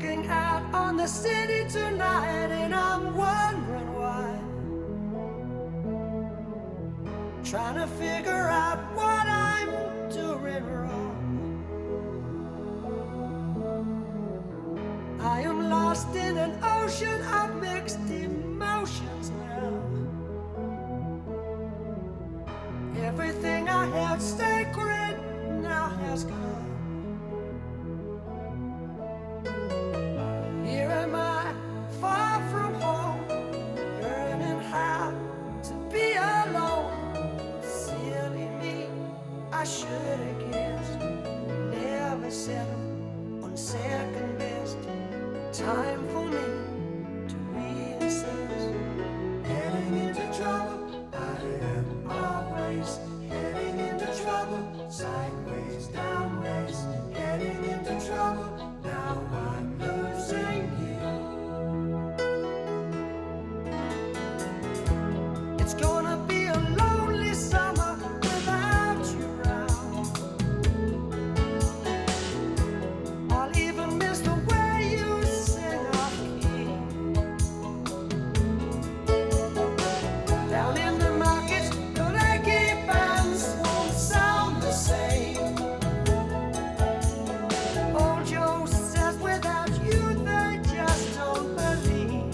looking out on the city tonight, and I'm wondering why. Trying to figure out what I'm doing wrong. I am lost in an ocean of mixed emotions now. Everything I held sacred now has gone. Here am I, far from home, learning how to be alone. Silly me, I should have guessed. Never settle on second best. Time for me to reassess. Heading into trouble, I am always heading into trouble. Sideways, downways, heading into trouble. Now I'm losing you. It's gonna be a lonely summer without you around. I'll even miss the way you sing off key. Down in the markets, your achy bands won't sound the same. Old Joe says without you they just don't believe.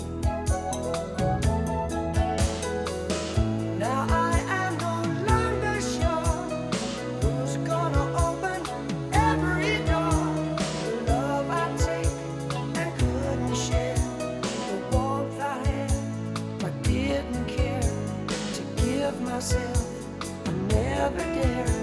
Now I am no longer sure who's gonna open every door. The love I take and couldn't share, the warmth I had but didn't care to give myself. I never dared.